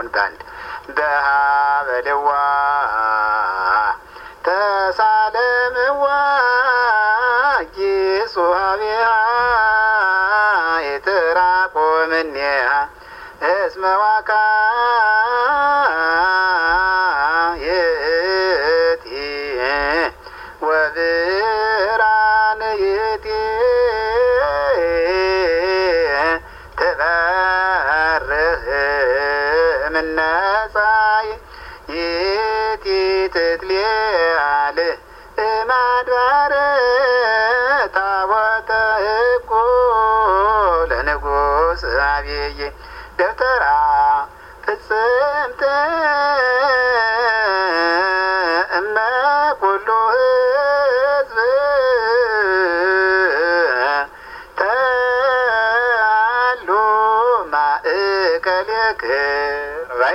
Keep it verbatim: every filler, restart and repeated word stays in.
አሁን ባንድ በሃበልዋ ተሳለምዋ ጊሱሃቢያ የተራቆምንያ እስመዋካ የቲ ወብራን የቲ ተባረህ ምነጻይ የቲ ትትሊያል ማድባረ ታቦተ ሕቁ ለንጉሥ አብይ ደብተራ ፍጽምት እመ ኩሉ ሕዝብ ተአሉ ማእከሌከ